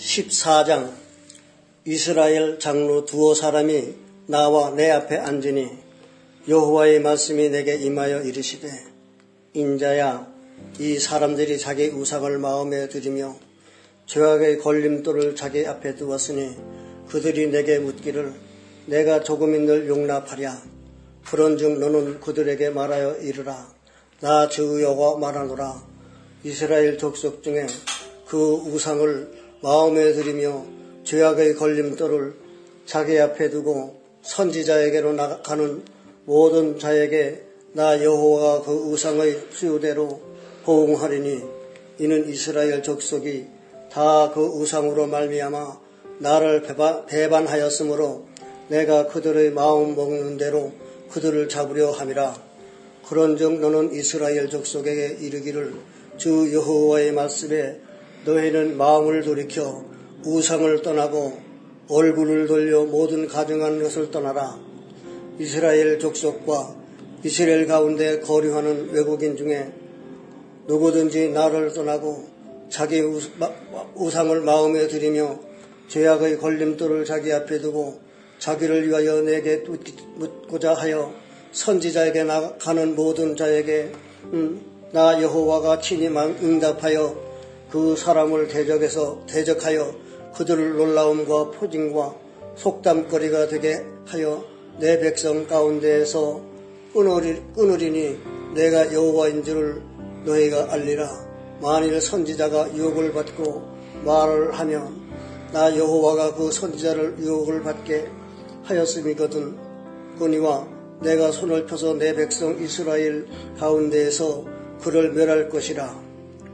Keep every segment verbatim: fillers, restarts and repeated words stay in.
십사 장. 이스라엘 장로 두어 사람이 나와 내 앞에 앉으니 여호와의 말씀이 내게 임하여 이르시되, 인자야, 이 사람들이 자기 우상을 마음에 들이며 죄악의 걸림돌을 자기 앞에 두었으니 그들이 내게 묻기를 내가 조금인들 용납하랴. 그런즉 너는 그들에게 말하여 이르라. 나 주 여호와 말하노라. 이스라엘 족속 중에 그 우상을 마음에 들이며 죄악의 걸림돌을 자기 앞에 두고 선지자에게로 나가는 모든 자에게 나 여호와가 그 우상의 수요대로 보응하리니, 이는 이스라엘 족속이 다 그 우상으로 말미암아 나를 배반하였으므로 내가 그들의 마음 먹는 대로 그들을 잡으려 함이라. 그런즉 너는 이스라엘 족속에게 이르기를, 주 여호와의 말씀에 너희는 마음을 돌이켜 우상을 떠나고 얼굴을 돌려 모든 가증한 것을 떠나라. 이스라엘 족속과 이스라엘 가운데 거류하는 외국인 중에 누구든지 나를 떠나고 자기 우상을 마음에 들이며 죄악의 걸림돌을 자기 앞에 두고 자기를 위하여 내게 묻고자 하여 선지자에게 나가는 모든 자에게 음, 나 여호와가 친히 응답하여 그 사람을 대적해서 대적하여 그들을 놀라움과 포징과 속담거리가 되게 하여 내 백성 가운데에서 끊으리, 끊으리니 내가 여호와인 줄을 너희가 알리라. 만일 선지자가 유혹을 받고 말을 하면 나 여호와가 그 선지자를 유혹을 받게 하였음이거든. 그니와 내가 손을 펴서 내 백성 이스라엘 가운데에서 그를 멸할 것이라.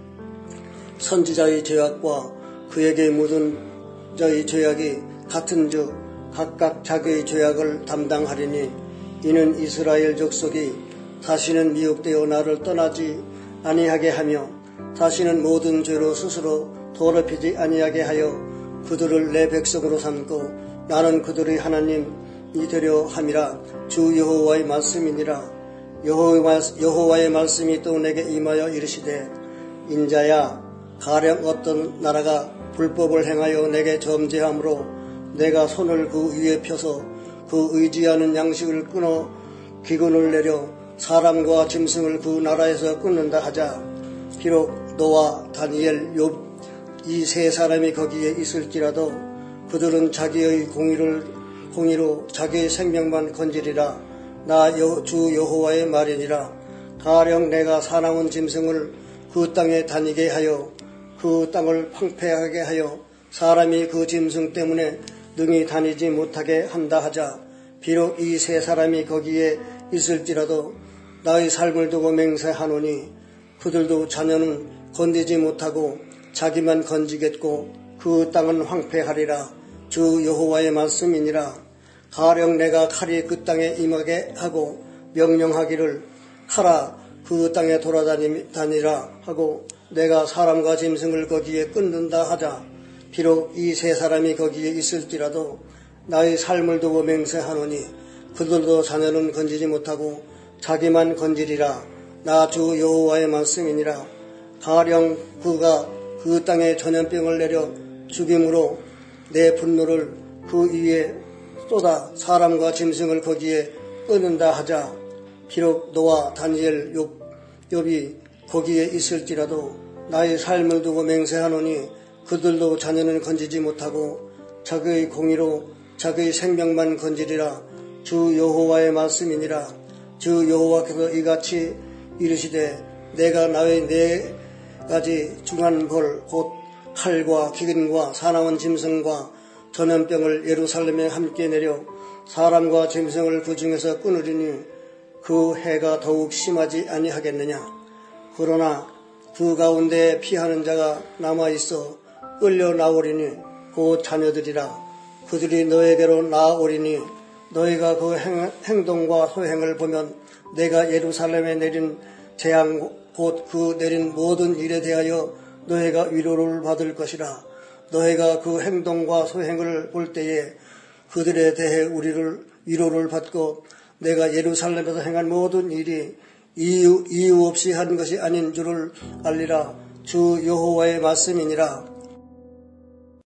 선지자의 죄악과 그에게 묻은 자의 죄악이 같은즉 각각 자기의 죄악을 담당하리니, 이는 이스라엘 족속이 다시는 미혹되어 나를 떠나지 아니하게 하며 다시는 모든 죄로 스스로 더럽히지 아니하게 하여 그들을 내 백성으로 삼고 나는 그들의 하나님이 되려 함이라. 주 여호와의 말씀이니라. 여호와의 말씀이 또 내게 임하여 이르시되, 인자야, 가령 어떤 나라가 불법을 행하여 내게 점제함으로 내가 손을 그 위에 펴서 그 의지하는 양식을 끊어 기근을 내려 사람과 짐승을 그 나라에서 끊는다 하자. 비록 너와 다니엘, 욥 이 세 사람이 거기에 있을지라도 그들은 자기의 공의를, 공의로 자기의 생명만 건지리라. 나 주 여호와의 말이니라. 가령 내가 사나운 짐승을 그 땅에 다니게 하여 그 땅을 황폐하게 하여 사람이 그 짐승 때문에 능히 다니지 못하게 한다 하자. 비록 이 세 사람이 거기에 있을지라도 나의 삶을 두고 맹세하노니 그들도 자녀는 건지지 못하고 자기만 건지겠고 그 땅은 황폐하리라. 주 여호와의 말씀이니라. 가령 내가 칼이 그 땅에 임하게 하고 명령하기를 칼아 그 땅에 돌아다니라 하고 내가 사람과 짐승을 거기에 끊는다 하자. 비록 이 세 사람이 거기에 있을지라도 나의 삶을 두고 맹세하노니 그들도 자녀는 건지지 못하고 자기만 건지리라. 나 주 여호와의 말씀이니라. 가령 그가 그 땅에 전염병을 내려 죽임으로 내 분노를 그 위에 쏟아 사람과 짐승을 거기에 끊는다 하자. 비록 너와 다니엘, 욥, 욥이 거기에 있을지라도 나의 삶을 두고 맹세하노니 그들도 자녀는 건지지 못하고 자기의 공의로 자기의 생명만 건지리라. 주 여호와의 말씀이니라. 주 여호와께서 이같이 이르시되, 내가 나의 네 가지 중한 벌 곧 칼과 기근과 사나운 짐승과 전염병을 예루살렘에 함께 내려 사람과 짐승을 그 중에서 끊으리니 그 해가 더욱 심하지 아니하겠느냐. 그러나 그 가운데 피하는 자가 남아있어 끌려 나오리니 그 자녀들이라. 그들이 너에게로 나오리니 너희가 그 행, 행동과 소행을 보면 내가 예루살렘에 내린 재앙 곧 그 내린 모든 일에 대하여 너희가 위로를 받을 것이라. 너희가 그 행동과 소행을 볼 때에 그들에 대해 우리를 위로를 받고 내가 예루살렘에서 행한 모든 일이 이유, 이유 없이 한 것이 아닌 줄을 알리라. 주 여호와의 말씀이니라.